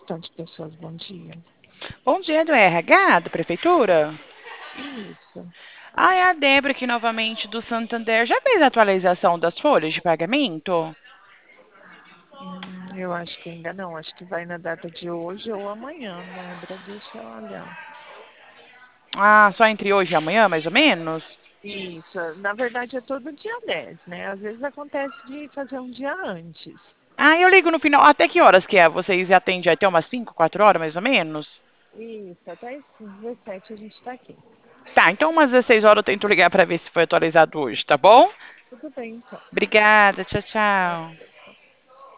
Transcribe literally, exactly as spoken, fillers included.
Tantas pessoas, bom dia. Bom dia, do R H, da Prefeitura. Isso. Ah, é a Débora aqui novamente do Santander. Já fez a atualização das folhas de pagamento? Hum, eu acho que ainda não. Acho que vai na data de hoje ou amanhã. Lembra? Deixa eu olhar. Ah, só entre hoje e amanhã, mais ou menos? Isso. Na verdade é todo dia dez, né? Às vezes acontece de fazer um dia antes. Ah, eu ligo no final. Até que horas que é? Vocês atendem até umas cinco, quatro horas, mais ou menos? Isso, até as dezessete a gente está aqui. Tá, então umas dezesseis horas eu tento ligar para ver se foi atualizado hoje, tá bom? Tudo bem, então. Obrigada, tchau, tchau.